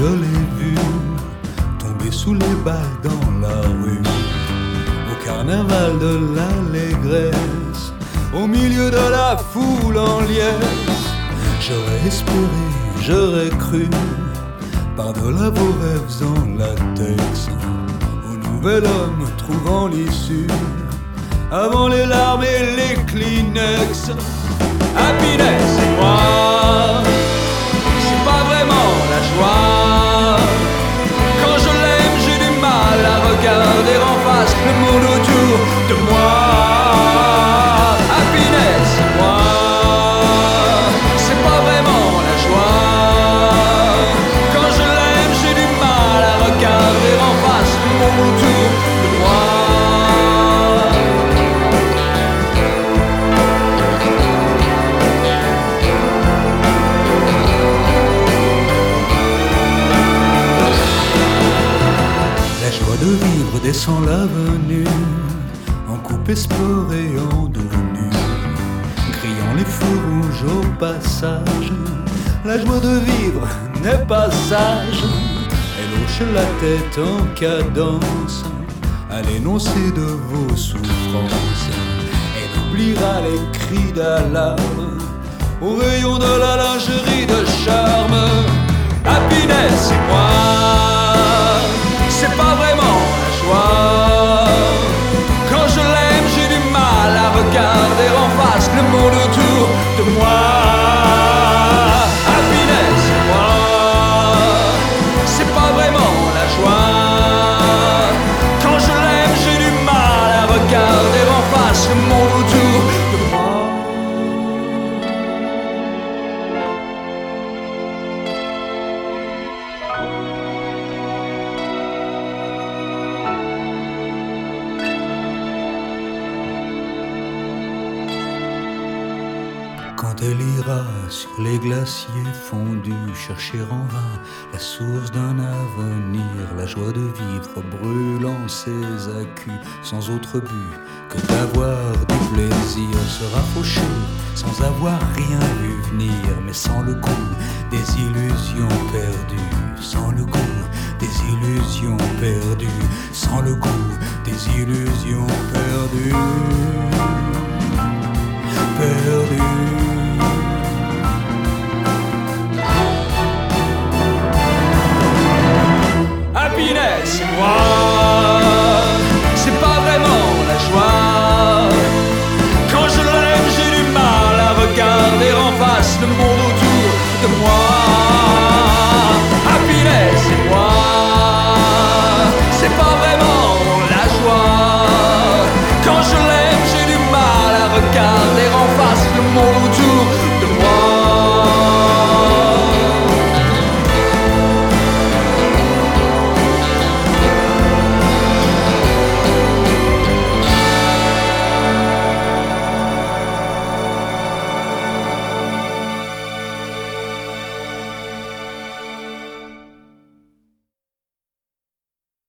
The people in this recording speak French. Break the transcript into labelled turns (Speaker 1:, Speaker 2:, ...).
Speaker 1: je l'ai vu tomber sous les balles dans la rue, au carnaval de l'allégresse, au milieu de la foule en liesse. J'aurais espéré, j'aurais cru, par-delà vos rêves en latex, au nouvel homme trouvant l'issue, avant les larmes et les Kleenex. Happiness et moi, c'est pas vraiment la joie. Quand je l'aime, j'ai du mal à regarder en face le monde autour de moi. Happiness et moi, c'est pas vraiment la joie. Quand je l'aime, j'ai du mal à regarder en face le monde autour de moi. De vivre descend l'avenue, en coupe explorée en dos nu, criant les feux rouges au passage. La joie de vivre n'est pas sage. Elle hoche la tête en cadence à l'énoncé de vos souffrances. Elle oubliera les cris d'alarme au rayon de la lingerie de charme. Happiness et moi, c'est pas vraiment la joie. Quand je l'aime, j'ai du mal à regarder en face le monde autour de moi. Happiness et moi, c'est pas vraiment la joie. Quand je l'aime, j'ai du mal à regarder en face le monde autour de moi. Quand elle ira sur les glaciers fondus, chercher en vain la source d'un avenir, la joie de vivre brûlant ses accus, sans autre but que d'avoir du plaisir, sera fauchée sans avoir rien vu venir, mais sans le goût des illusions perdues, sans le goût des illusions perdues, sans le goût des illusions perdues. Happiness et moi, c'est pas vraiment la joie. Quand je l'aime, j'ai du mal à regarder en face le monde autour de moi.